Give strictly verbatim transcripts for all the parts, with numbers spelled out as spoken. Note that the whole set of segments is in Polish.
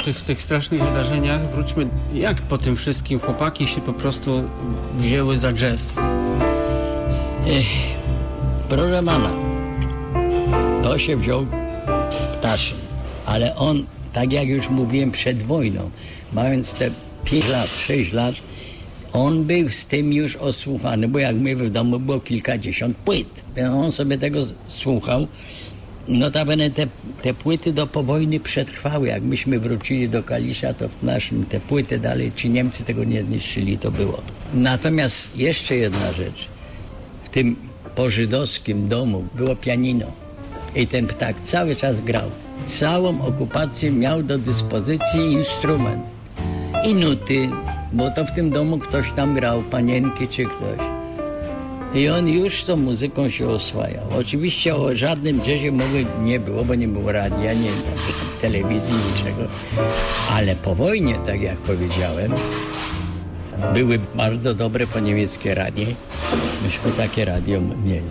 tych, tych strasznych wydarzeniach, wróćmy, jak po tym wszystkim chłopaki się po prostu wzięły za jazz? Ech, proszę pana, to się wziął Ptaszyn, ale on, tak jak już mówiłem, przed wojną, mając te pięć lat, sześć lat, on był z tym już osłuchany, bo jak my w domu było kilkadziesiąt płyt. On sobie tego słuchał. Notabene te, te płyty do po wojny przetrwały. Jak myśmy wrócili do Kalisza, to w naszym te płyty dalej, ci Niemcy tego nie zniszczyli, to było. Natomiast jeszcze jedna rzecz. W tym pożydowskim domu było pianino. I ten ptak cały czas grał. Całą okupację miał do dyspozycji instrument. I nuty, bo to w tym domu ktoś tam grał, panienki czy ktoś. I on już z tą muzyką się oswajał. Oczywiście o żadnym jazzie mowy nie było, bo nie było radia, nie telewizji, niczego. Ale po wojnie, tak jak powiedziałem, były bardzo dobre po niemieckie radie. Myśmy takie radio mieli.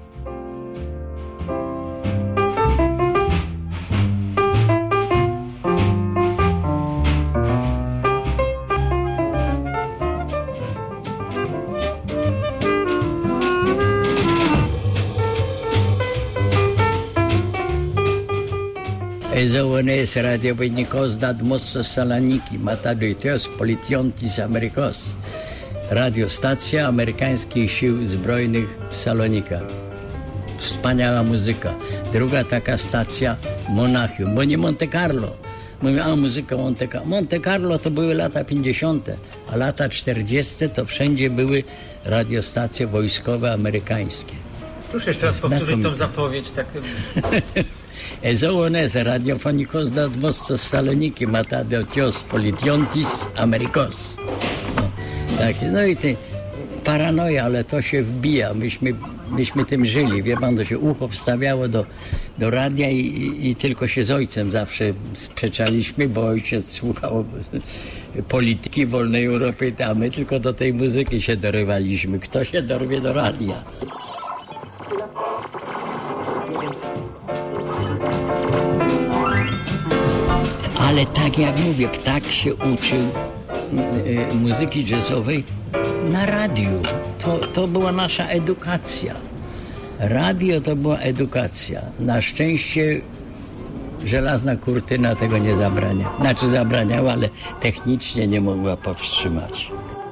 Ezones radio Vynikos Dadmos Saloniki, Matadoitios Politiontis Amerikos. Radiostacja amerykańskich sił zbrojnych w Salonikach. Wspaniała muzyka. Druga taka stacja Monachium, bo nie Monte Carlo. Mówię, a muzyka Monte Carlo. Monte Carlo to były lata pięćdziesiąte, a lata czterdzieste to wszędzie były radiostacje wojskowe amerykańskie. Proszę jeszcze raz powtórzyć tą zapowiedź. Tak... Ezones radiofonikos Dadmos Saloniki, Matadoitios Politiontis Amerikos. No, tak, no i ty, paranoja, ale to się wbija. Myśmy, myśmy tym żyli. Wie pan, to się ucho wstawiało do, do radia i, i, i tylko się z ojcem zawsze sprzeczaliśmy, bo ojciec słuchał polityki wolnej Europy, a my tylko do tej muzyki się dorywaliśmy. Kto się dorwie do radia? Ale tak jak mówię, ptak się uczył y, muzyki jazzowej na radiu. To, to była nasza edukacja. Radio to była edukacja. Na szczęście żelazna kurtyna tego nie zabrania. Znaczy zabraniała, ale technicznie nie mogła powstrzymać.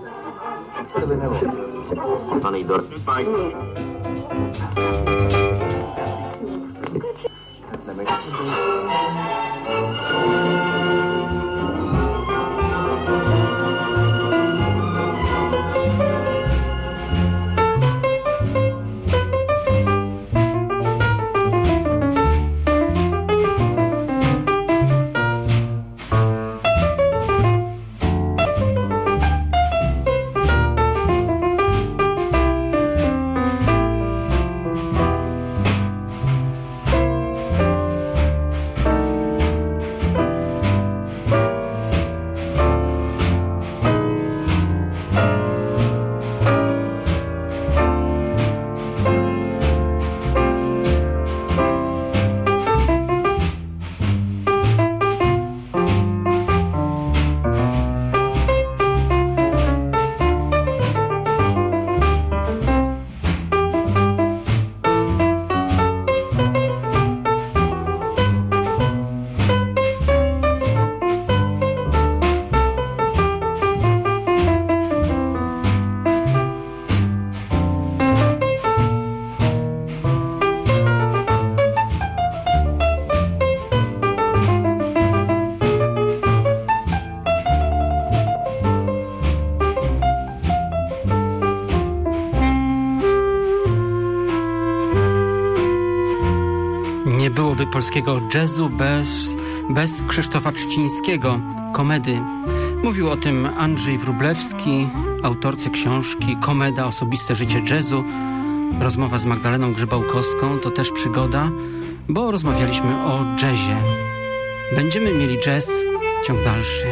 byłoby polskiego jazzu bez, bez Krzysztofa Trzcińskiego, Komedy. Mówił o tym Andrzej Wróblewski, autorce książki Komeda, osobiste życie jazzu. Rozmowa z Magdaleną Grzybałkowską to też przygoda, bo rozmawialiśmy o jazzie. Będziemy mieli jazz, ciąg dalszy.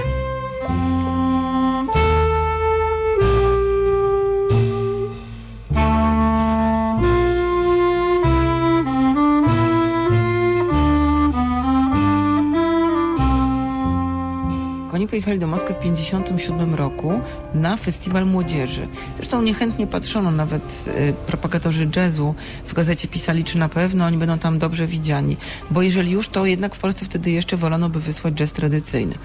pojechali do Moskwy w pięćdziesiątym siódmym roku na festiwal młodzieży. Zresztą niechętnie patrzono, nawet y, propagatorzy jazzu w gazecie pisali, czy na pewno oni będą tam dobrze widziani. Bo jeżeli już, to jednak w Polsce wtedy jeszcze wolono by wysłać jazz tradycyjny.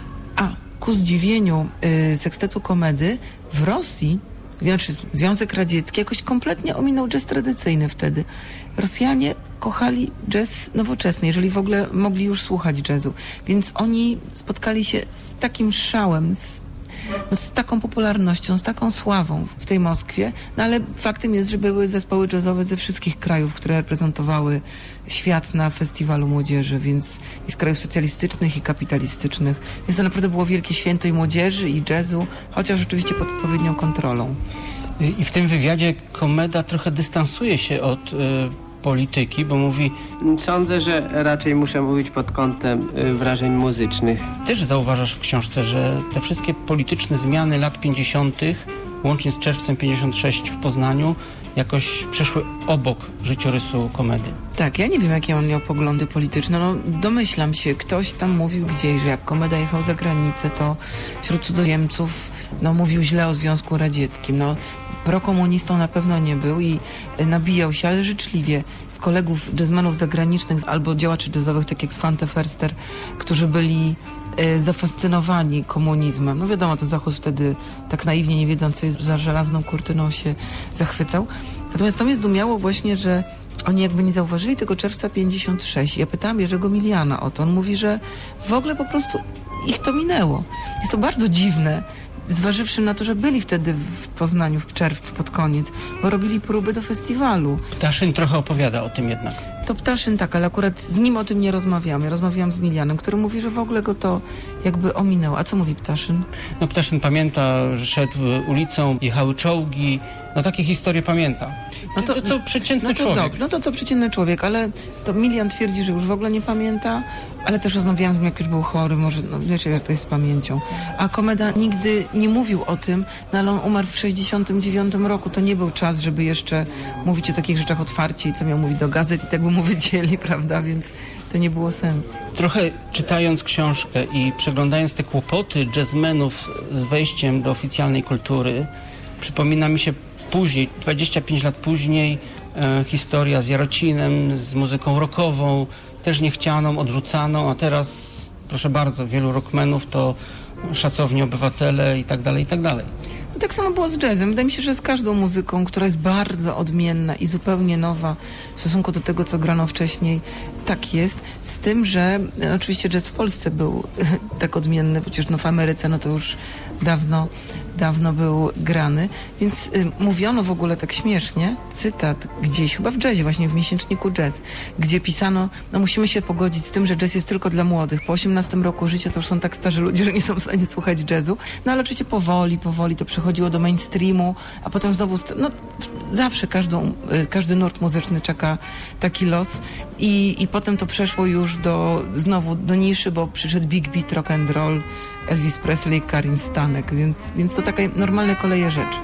A ku zdziwieniu y, sekstetu Komedy w Rosji, znaczy Związek Radziecki jakoś kompletnie ominął jazz tradycyjny wtedy. Rosjanie kochali jazz nowoczesny, jeżeli w ogóle mogli już słuchać jazzu. Więc oni spotkali się z takim szałem, z, no, z taką popularnością, z taką sławą w tej Moskwie. No ale faktem jest, że były zespoły jazzowe ze wszystkich krajów, które reprezentowały świat na festiwalu młodzieży, więc i z krajów socjalistycznych i kapitalistycznych. Więc to naprawdę było wielkie święto i młodzieży, i jazzu, chociaż oczywiście pod odpowiednią kontrolą. I w tym wywiadzie Komeda trochę dystansuje się od y, polityki, bo mówi... Sądzę, że raczej muszę mówić pod kątem y, wrażeń muzycznych. Też zauważasz w książce, że te wszystkie polityczne zmiany lat pięćdziesiątych, łącznie z czerwcem pięćdziesiąt sześć w Poznaniu, jakoś przeszły obok życiorysu Komedy. Tak, ja nie wiem, jakie on miał poglądy polityczne. No, domyślam się, ktoś tam mówił gdzieś, że jak Komeda jechał za granicę, to wśród cudzoziemców no, mówił źle o Związku Radzieckim. No, prokomunistą na pewno nie był i nabijał się, ale życzliwie, z kolegów jazzmenów zagranicznych albo działaczy jazzowych, tak jak Svante Ferster, którzy byli e, zafascynowani komunizmem. No wiadomo, ten Zachód wtedy tak naiwnie, nie wiedząc, co jest za żelazną kurtyną, się zachwycał. Natomiast to mnie zdumiało właśnie, że oni jakby nie zauważyli tego czerwca pięćdziesiąt sześć. Ja pytałam Jerzego Miliana o to. On mówi, że w ogóle po prostu ich to minęło. Jest to bardzo dziwne, zważywszy na to, że byli wtedy w Poznaniu w czerwcu pod koniec, bo robili próby do festiwalu. Ptaszyn trochę opowiada o tym jednak. To Ptaszyn tak, ale akurat z nim o tym nie rozmawiamy. Rozmawiałam z Milianem, który mówi, że w ogóle go to jakby ominęło. A co mówi Ptaszyn? No Ptaszyn pamięta, że szedł ulicą, jechały czołgi. No takie historie pamięta. No to, to co przeciętny no to człowiek. Dobrze, no to co przeciętny człowiek, ale to Milian twierdzi, że już w ogóle nie pamięta, ale też rozmawiałam z nim, jak już był chory, może, no wiecie, jak to jest z pamięcią. A Komeda nigdy nie mówił o tym, no ale on umarł w sześćdziesiątym dziewiątym roku. To nie był czas, żeby jeszcze mówić o takich rzeczach otwarcie i co miał mówić do gazet i tak by mu wydzieli, prawda, więc to nie było sensu. Trochę czytając książkę i przeglądając te kłopoty jazzmenów z wejściem do oficjalnej kultury, przypomina mi się później, dwadzieścia pięć lat później, e, historia z Jarocinem, z muzyką rockową, też niechcianą, odrzucaną, a teraz, proszę bardzo, wielu rockmenów to szacowni obywatele i tak dalej, i tak dalej. No tak samo było z jazzem. Wydaje mi się, że z każdą muzyką, która jest bardzo odmienna i zupełnie nowa w stosunku do tego, co grano wcześniej, tak jest. Z tym, że no, oczywiście jazz w Polsce był tak odmienny, przecież no, w Ameryce no to już dawno, dawno był grany. Więc y, mówiono w ogóle tak śmiesznie, cytat gdzieś, chyba w jazzie, właśnie w miesięczniku Jazz, gdzie pisano, no musimy się pogodzić z tym, że jazz jest tylko dla młodych. Po osiemnastym roku życia to już są tak starzy ludzie, że nie są w stanie słuchać jazzu. No ale oczywiście powoli, powoli to przechodziło do mainstreamu, a potem znowu, no zawsze każdą, każdy nurt muzyczny czeka taki los i, i potem to przeszło już do, znowu do niszy, bo przyszedł Big Beat, Rock and Roll, Elvis Presley, Karin Stanek, więc, więc to takie normalne koleje rzeczy.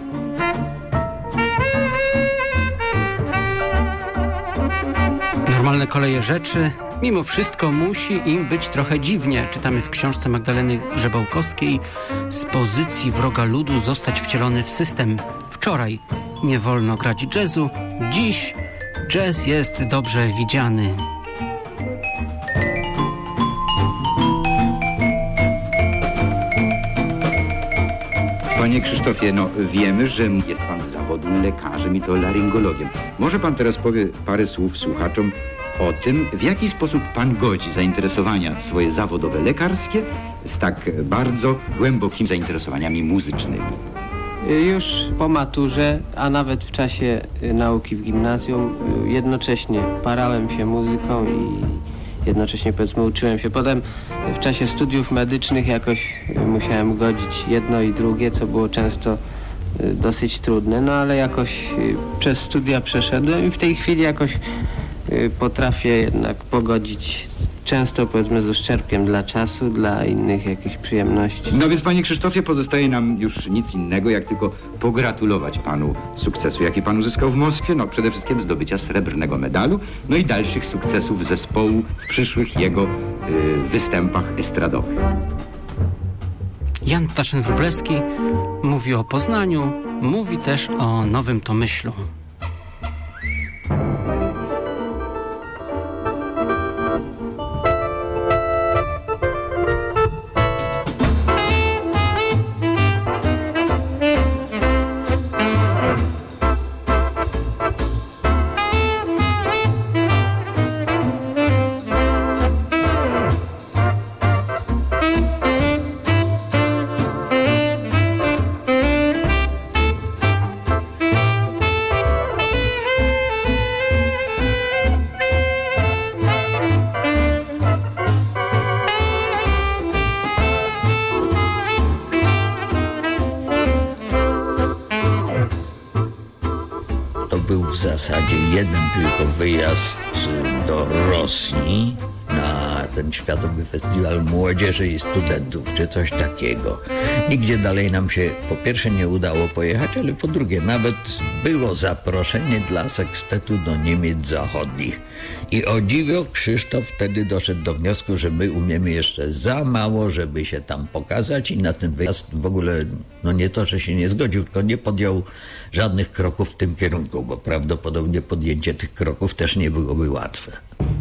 Normalne koleje rzeczy. Mimo wszystko musi im być trochę dziwnie. Czytamy w książce Magdaleny Grzebałkowskiej: z pozycji wroga ludu zostać wcielony w system. Wczoraj nie wolno grać jazzu, dziś jazz jest dobrze widziany. Panie Krzysztofie, no wiemy, że jest pan z zawodu lekarzem i to laryngologiem. Może pan teraz powie parę słów słuchaczom o tym, w jaki sposób pan godzi zainteresowania swoje zawodowe lekarskie z tak bardzo głębokimi zainteresowaniami muzycznymi. Już po maturze, a nawet w czasie nauki w gimnazjum, jednocześnie parałem się muzyką i jednocześnie, powiedzmy, uczyłem się. Potem w czasie studiów medycznych jakoś musiałem godzić jedno i drugie, co było często dosyć trudne, no ale jakoś przez studia przeszedłem i w tej chwili jakoś potrafię jednak pogodzić, często, powiedzmy, z uszczerbkiem dla czasu, dla innych jakichś przyjemności. No więc, panie Krzysztofie, pozostaje nam już nic innego, jak tylko pogratulować panu sukcesu, jaki pan uzyskał w Moskwie. No przede wszystkim zdobycia srebrnego medalu, no i dalszych sukcesów zespołu w przyszłych jego y, występach estradowych. Jan Ptaszyn-Wróblewski mówi o Poznaniu, mówi też o Nowym Tomyślu. W zasadzie jeden tylko wyjazd do Rosji na ten Światowy Festiwal Młodzieży i Studentów, czy coś takiego. Nigdzie dalej nam się po pierwsze nie udało pojechać, ale po drugie nawet było zaproszenie dla sekstetu do Niemiec Zachodnich. I o dziwo Krzysztof wtedy doszedł do wniosku, że my umiemy jeszcze za mało, żeby się tam pokazać, i na ten wyjazd w ogóle, no nie to, że się nie zgodził, tylko nie podjął żadnych kroków w tym kierunku, bo prawdopodobnie podjęcie tych kroków też nie byłoby łatwe.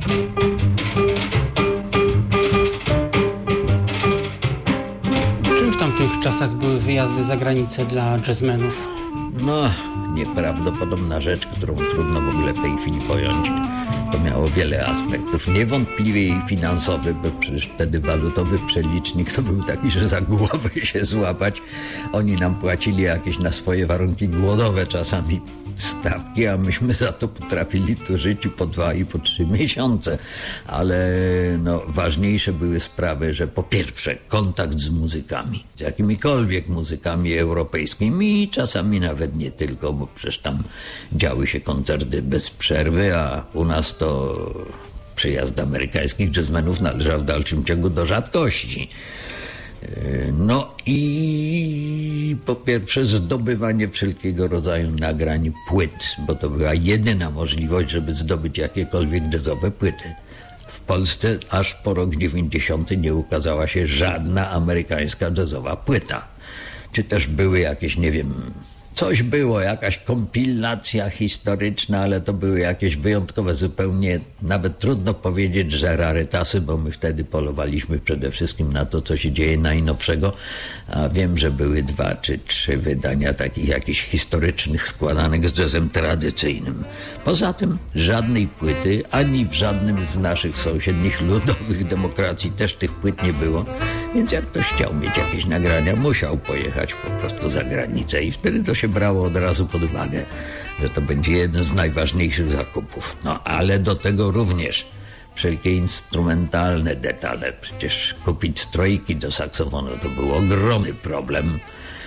Czym w tamtych czasach były wyjazdy za granicę dla jazzmenów? No, nieprawdopodobna rzecz, którą trudno w ogóle w tej chwili pojąć. To miało wiele aspektów. Niewątpliwie i finansowy, bo przecież wtedy walutowy przelicznik to był taki, że za głowę się złapać. Oni nam płacili jakieś na swoje warunki głodowe czasami stawki, a myśmy za to potrafili tu żyć po dwa i po trzy miesiące. Ale no, ważniejsze były sprawy, że po pierwsze kontakt z muzykami, z jakimikolwiek muzykami europejskimi i czasami nawet nie tylko, bo przecież tam działy się koncerty bez przerwy, a u nas to przyjazd amerykańskich jazzmenów należał w dalszym ciągu do rzadkości. No i po pierwsze zdobywanie wszelkiego rodzaju nagrań, płyt, bo to była jedyna możliwość, żeby zdobyć jakiekolwiek jazzowe płyty. W Polsce aż po rok dziewięćdziesiąty nie ukazała się żadna amerykańska jazzowa płyta. Czy też były jakieś, nie wiem, coś było, jakaś kompilacja historyczna, ale to były jakieś wyjątkowe zupełnie, nawet trudno powiedzieć, że rarytasy, bo my wtedy polowaliśmy przede wszystkim na to, co się dzieje najnowszego, a wiem, że były dwa czy trzy wydania takich jakichś historycznych składanych z jazzem tradycyjnym. Poza tym żadnej płyty, ani w żadnym z naszych sąsiednich ludowych demokracji też tych płyt nie było, więc jak ktoś chciał mieć jakieś nagrania, musiał pojechać po prostu za granicę i wtedy to się brało od razu pod uwagę, że to będzie jeden z najważniejszych zakupów. No ale do tego również wszelkie instrumentalne detale. Przecież kupić strojki do saksofonu to był ogromny problem.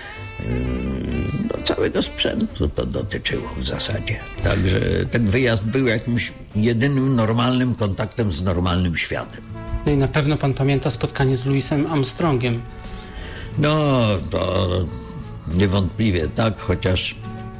No, całego sprzętu to dotyczyło w zasadzie. Także ten wyjazd był jakimś jedynym normalnym kontaktem z normalnym światem. No i na pewno pan pamięta spotkanie z Louisem Armstrongiem. No, to niewątpliwie tak, chociaż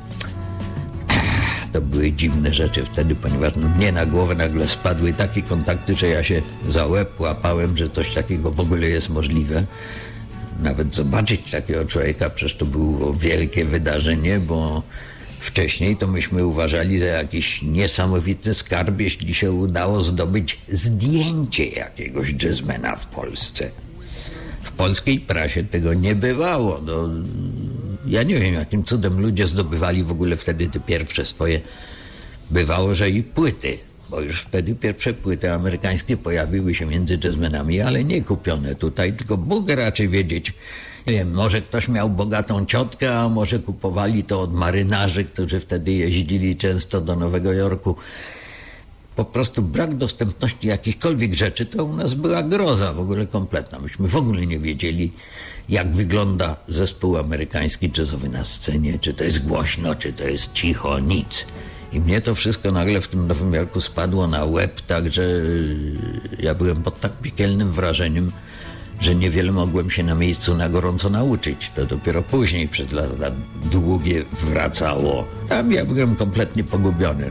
to były dziwne rzeczy wtedy, ponieważ mnie na głowę nagle spadły takie kontakty, że ja się za łeb łapałem, że coś takiego w ogóle jest możliwe. Nawet zobaczyć takiego człowieka, przecież to było wielkie wydarzenie, bo wcześniej to myśmy uważali za jakiś niesamowity skarb, jeśli się udało zdobyć zdjęcie jakiegoś jazzmena w Polsce. W polskiej prasie tego nie bywało. No, ja nie wiem, jakim cudem ludzie zdobywali w ogóle wtedy te pierwsze swoje, bywało, że i płyty, bo już wtedy pierwsze płyty amerykańskie pojawiły się między jazzmenami, ale nie kupione tutaj, tylko Bóg raczy wiedzieć. Nie wiem, może ktoś miał bogatą ciotkę, a może kupowali to od marynarzy, którzy wtedy jeździli często do Nowego Jorku. Po prostu brak dostępności jakichkolwiek rzeczy to u nas była groza w ogóle kompletna. Myśmy w ogóle nie wiedzieli, jak wygląda zespół amerykański jazzowy na scenie, czy to jest głośno, czy to jest cicho, nic. I mnie to wszystko nagle w tym Nowym Jorku spadło na łeb, także ja byłem pod tak piekielnym wrażeniem, że niewiele mogłem się na miejscu na gorąco nauczyć. To dopiero później przez lata długie wracało. Tam ja byłem kompletnie pogubiony.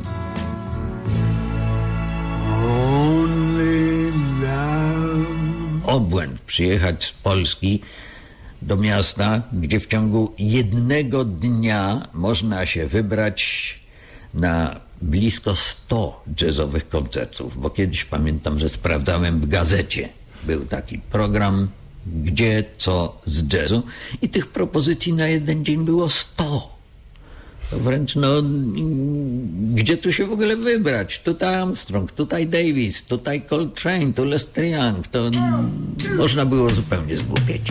Obłęd przyjechać z Polski do miasta, gdzie w ciągu jednego dnia można się wybrać na blisko sto jazzowych koncertów, bo kiedyś pamiętam, że sprawdzałem w gazecie. Był taki program, gdzie co z jazzu i tych propozycji na jeden dzień było sto. To wręcz no, gdzie tu się w ogóle wybrać? Tutaj Armstrong, tutaj Davis, tutaj Coltrane, tu Lester Young. To można było zupełnie zgłupieć.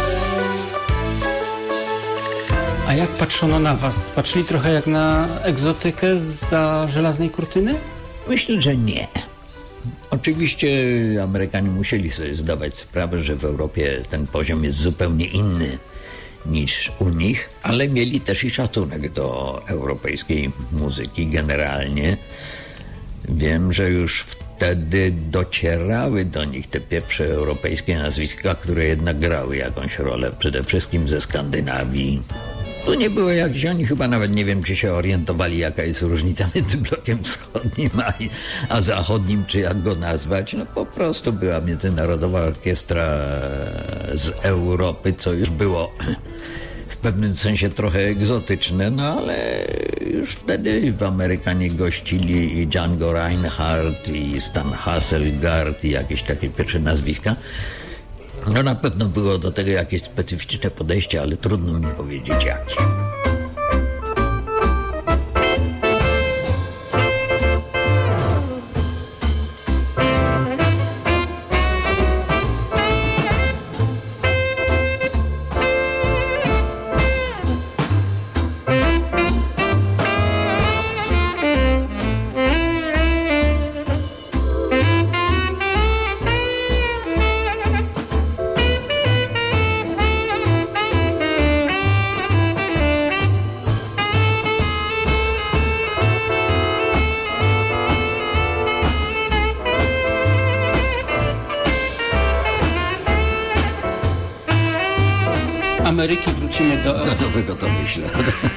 A jak patrzono na was? Patrzyli trochę jak na egzotykę zza żelaznej kurtyny? Myślę, że nie. Oczywiście Amerykanie musieli sobie zdawać sprawę, że w Europie ten poziom jest zupełnie inny niż u nich, ale mieli też i szacunek do europejskiej muzyki generalnie. Wiem, że już wtedy docierały do nich te pierwsze europejskie nazwiska, które jednak grały jakąś rolę, przede wszystkim ze Skandynawii. Tu nie było jakichś, oni chyba nawet nie wiem, czy się orientowali, jaka jest różnica między blokiem wschodnim a, a zachodnim, czy jak go nazwać. No po prostu była międzynarodowa orkiestra z Europy, co już było w pewnym sensie trochę egzotyczne, no ale już wtedy w Amerykanie gościli i Django Reinhardt, i Stan Hasselgaard, i jakieś takie pierwsze nazwiska. No na pewno było do tego jakieś specyficzne podejście, ale trudno mi powiedzieć jakie. Ameryki wrócimy do... Do nowego Tomyśla.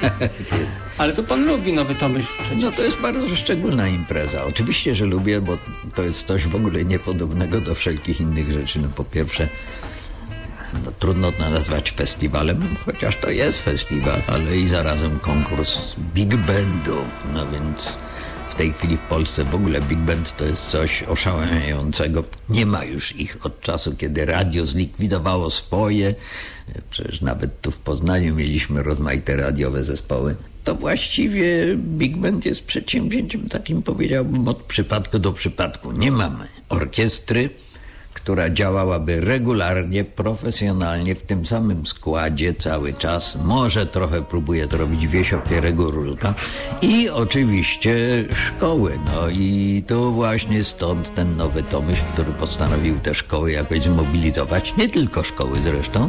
Ale to pan lubi Nowy Tomyśl przecież. No to jest bardzo szczególna impreza. Oczywiście, że lubię, bo to jest coś w ogóle niepodobnego do wszelkich innych rzeczy. No po pierwsze, no, trudno to nazwać festiwalem, chociaż to jest festiwal, ale i zarazem konkurs big bandów. No więc w tej chwili w Polsce w ogóle big band to jest coś oszałamiającego. Nie ma już ich od czasu, kiedy radio zlikwidowało swoje. Przecież nawet tu w Poznaniu mieliśmy rozmaite radiowe zespoły. To właściwie big band jest przedsięwzięciem takim, powiedziałbym, od przypadku do przypadku. Nie mamy orkiestry, która działałaby regularnie, profesjonalnie, w tym samym składzie cały czas. Może trochę próbuje to robić Wiesio Pierego-Rulka. I oczywiście szkoły. No i to właśnie stąd ten Nowy Tomyśl, który postanowił te szkoły jakoś zmobilizować. Nie tylko szkoły zresztą.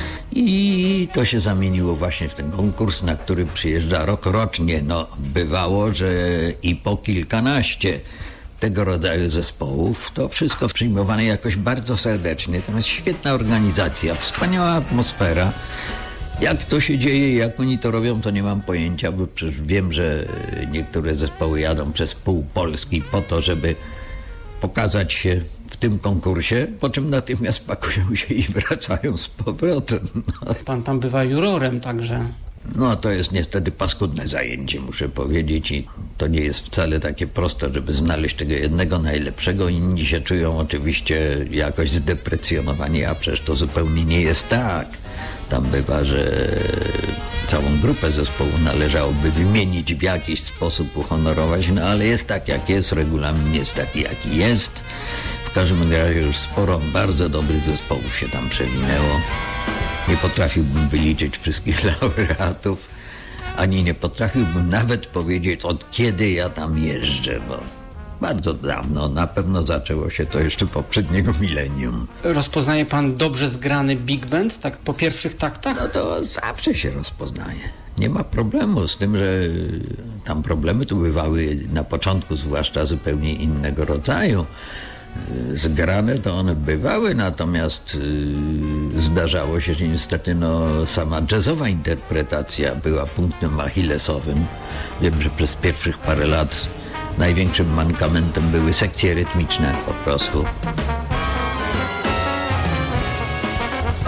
I to się zamieniło właśnie w ten konkurs, na który przyjeżdża rok rocznie. No bywało, że i po kilkanaście tego rodzaju zespołów. To wszystko przyjmowane jakoś bardzo serdecznie. Tam jest świetna organizacja, wspaniała atmosfera. Jak to się dzieje, jak oni to robią, to nie mam pojęcia, bo przecież wiem, że niektóre zespoły jadą przez pół Polski po to, żeby pokazać się w tym konkursie, po czym natychmiast pakują się i wracają z powrotem. No. Pan tam bywa jurorem także. No to jest niestety paskudne zajęcie, muszę powiedzieć, i to nie jest wcale takie proste, żeby znaleźć tego jednego najlepszego. Inni się czują oczywiście jakoś zdeprecjonowani, a przecież to zupełnie nie jest tak. Tam bywa, że całą grupę zespołu należałoby wymienić, w jakiś sposób uhonorować, no ale jest tak jak jest, regulamin jest taki jaki jest. W każdym razie już sporo bardzo dobrych zespołów się tam przewinęło. Nie potrafiłbym wyliczyć wszystkich laureatów, ani nie potrafiłbym nawet powiedzieć, od kiedy ja tam jeżdżę, bo bardzo dawno, na pewno zaczęło się to jeszcze poprzedniego milenium. Rozpoznaje pan dobrze zgrany big band, tak po pierwszych taktach? No to zawsze się rozpoznaje. Nie ma problemu z tym, że tam problemy tu bywały na początku, zwłaszcza zupełnie innego rodzaju. Zgrane to one bywały, natomiast yy, zdarzało się, że niestety no, sama jazzowa interpretacja była punktem achillesowym. Wiem, że przez pierwszych parę lat największym mankamentem były sekcje rytmiczne po prostu.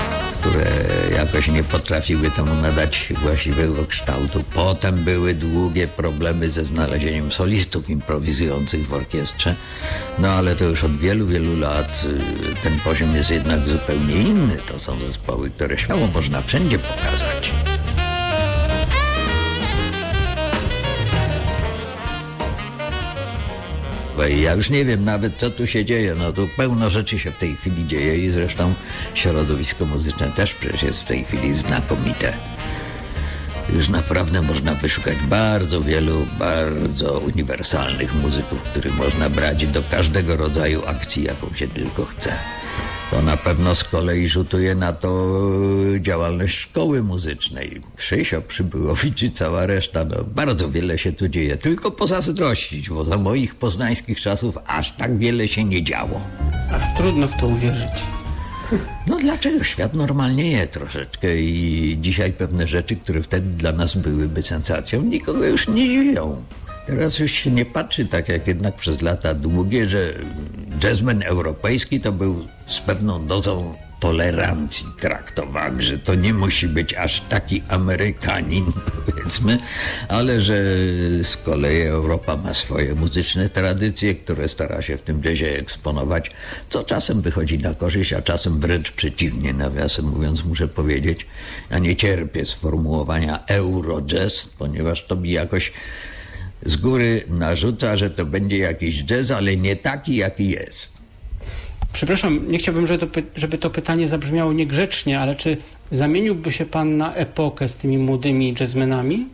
które jakoś nie potrafiły temu nadać właściwego kształtu. Potem były długie problemy ze znalezieniem solistów improwizujących w orkiestrze, no ale to już od wielu, wielu lat ten poziom jest jednak zupełnie inny. To są zespoły, które śmiało można wszędzie pokazać. Ja już nie wiem nawet, co tu się dzieje. No tu pełno rzeczy się w tej chwili dzieje i zresztą środowisko muzyczne też przecież jest w tej chwili znakomite. Już naprawdę można wyszukać bardzo wielu, bardzo uniwersalnych muzyków, których można brać do każdego rodzaju akcji, jaką się tylko chce. To na pewno z kolei rzutuje na to działalność szkoły muzycznej. Krzysio Przybyłowicz i cała reszta. No, bardzo wiele się tu dzieje. Tylko pozazdrościć, bo za moich poznańskich czasów aż tak wiele się nie działo. Aż trudno w to uwierzyć. No dlaczego? Świat normalnieje troszeczkę i dzisiaj pewne rzeczy, które wtedy dla nas byłyby sensacją, nikogo już nie dziwią. Teraz już się nie patrzy tak jak jednak przez lata długie, że jazzman europejski to był z pewną dozą tolerancji traktowany, że to nie musi być aż taki Amerykanin, powiedzmy, ale że z kolei Europa ma swoje muzyczne tradycje, które stara się w tym jazzie eksponować, co czasem wychodzi na korzyść, a czasem wręcz przeciwnie, nawiasem mówiąc muszę powiedzieć. Ja nie cierpię sformułowania eurojazz, ponieważ to mi jakoś z góry narzuca, że to będzie jakiś jazz, ale nie taki, jaki jest. Przepraszam, nie chciałbym, żeby to, żeby to pytanie zabrzmiało niegrzecznie, ale czy zamieniłby się pan na epokę z tymi młodymi jazzmenami?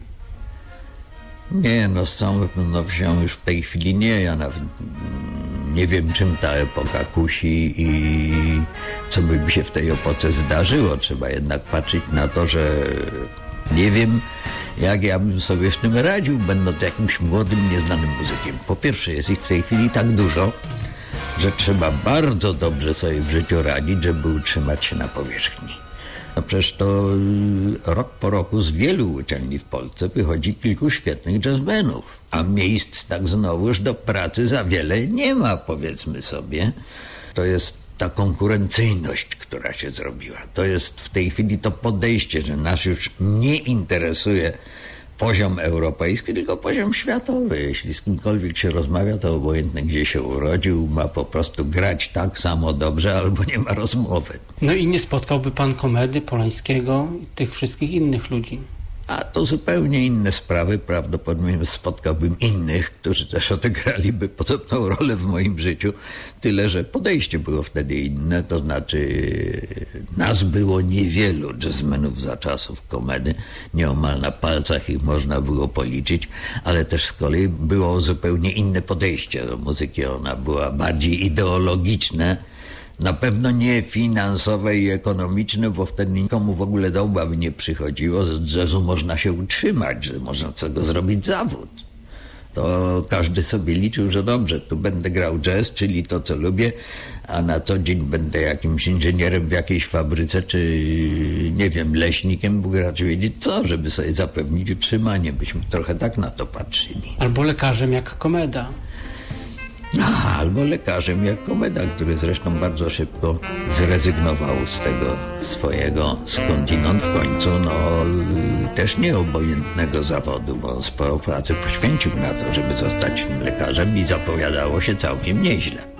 Nie, no z całą pewnością już w tej chwili nie. Ja nawet nie wiem, czym ta epoka kusi i co by mi się w tej epoce zdarzyło. Trzeba jednak patrzeć na to, że nie wiem, jak ja bym sobie w tym radził, będąc jakimś młodym, nieznanym muzykiem. Po pierwsze, jest ich w tej chwili tak dużo, że trzeba bardzo dobrze sobie w życiu radzić, żeby utrzymać się na powierzchni. No przecież to rok po roku z wielu uczelni w Polsce wychodzi kilku świetnych jazzmenów, a miejsc tak znowuż do pracy za wiele nie ma, powiedzmy sobie. To jest ta konkurencyjność, która się zrobiła. To jest w tej chwili to podejście, że nas już nie interesuje poziom europejski, tylko poziom światowy. Jeśli z kimkolwiek się rozmawia, to obojętne gdzie się urodził, ma po prostu grać tak samo dobrze, albo nie ma rozmowy. No i nie spotkałby pan Komedy, Polańskiego i tych wszystkich innych ludzi. A to zupełnie inne sprawy. Prawdopodobnie spotkałbym innych, którzy też odegraliby podobną rolę w moim życiu. Tyle, że podejście było wtedy inne. To znaczy nas było niewielu jazzmenów za czasów Komedy. Nieomal na palcach ich można było policzyć. Ale też z kolei było zupełnie inne podejście do muzyki. Ona była bardziej ideologiczna. Na pewno nie finansowe i ekonomiczne, bo wtedy nikomu w ogóle do obawy nie przychodziło. Z jazzu można się utrzymać, że można z tego zrobić zawód. To każdy sobie liczył, że dobrze, tu będę grał jazz, czyli to, co lubię, a na co dzień będę jakimś inżynierem w jakiejś fabryce, czy nie wiem, leśnikiem, Bóg raczy wiedzieć co, żeby sobie zapewnić utrzymanie. Byśmy trochę tak na to patrzyli. Albo lekarzem jak Komeda. A, albo lekarzem jak Komeda, który zresztą bardzo szybko zrezygnował z tego swojego skądinąd w końcu, no też nieobojętnego zawodu, bo sporo pracy poświęcił na to, żeby zostać lekarzem i zapowiadało się całkiem nieźle.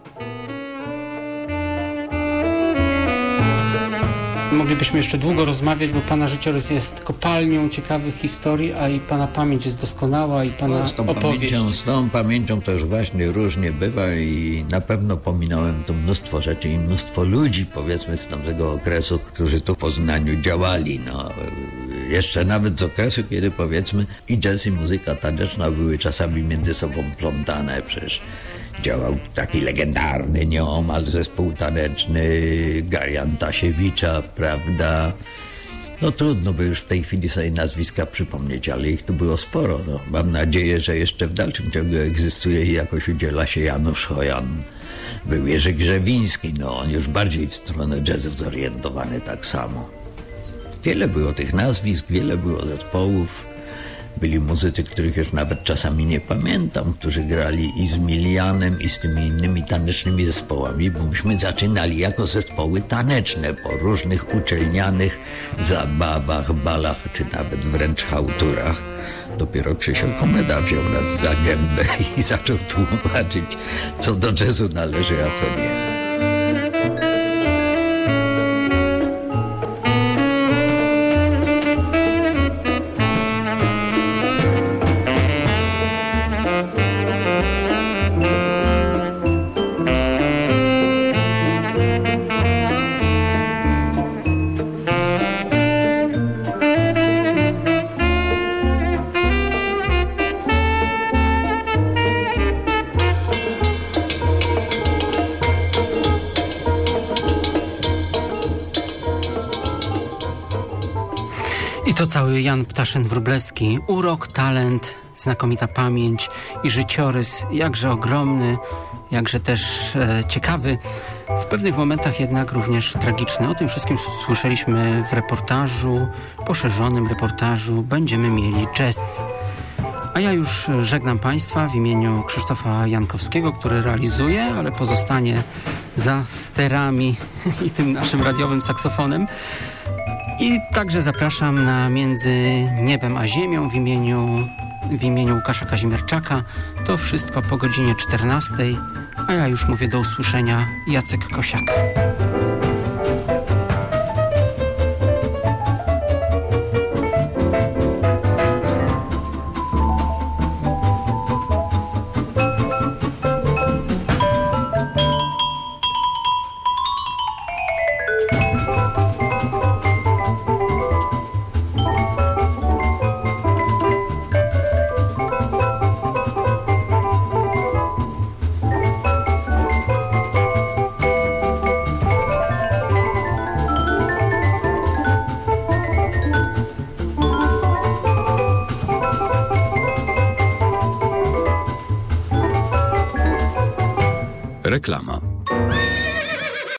Moglibyśmy jeszcze długo rozmawiać, bo pana życiorys jest kopalnią ciekawych historii, a i pana pamięć jest doskonała i pana no, z tą opowieść. Pamięcią, z tą pamięcią to już właśnie różnie bywa i na pewno pominąłem tu mnóstwo rzeczy i mnóstwo ludzi, powiedzmy, z tamtego okresu, którzy tu w Poznaniu działali. No, jeszcze nawet z okresu, kiedy powiedzmy i jazz i muzyka taneczna były czasami między sobą plątane. Przecież działał taki legendarny nieomal zespół taneczny Garian Tasiewicza, prawda? No trudno by już w tej chwili sobie nazwiska przypomnieć, ale ich tu było sporo. No, mam nadzieję, że jeszcze w dalszym ciągu egzystuje i jakoś udziela się Janusz Chojan. Był Jerzy Grzewiński, no on już bardziej w stronę jazzu zorientowany tak samo. Wiele było tych nazwisk, wiele było zespołów. Byli muzycy, których już nawet czasami nie pamiętam, którzy grali i z Milianem, i z tymi innymi tanecznymi zespołami, bo myśmy zaczynali jako zespoły taneczne po różnych uczelnianych zabawach, balach, czy nawet wręcz chałturach. Dopiero Krzysio Komeda wziął nas za gębę i zaczął tłumaczyć, co do jazzu należy, a co nie. To cały Jan Ptaszyn-Wróblewski. Urok, talent, znakomita pamięć i życiorys, jakże ogromny, jakże też e, ciekawy, w pewnych momentach jednak również tragiczny. O tym wszystkim słyszeliśmy w reportażu, poszerzonym reportażu Będziemy mieli jazz. A ja już żegnam Państwa w imieniu Krzysztofa Jankowskiego, który realizuje, ale pozostanie za sterami i tym naszym radiowym saksofonem. I także zapraszam na Między Niebem a Ziemią w imieniu, w imieniu Łukasza Kazimierczaka. To wszystko po godzinie czternastej, a ja już mówię do usłyszenia. Jacek Kosiak. Reklama.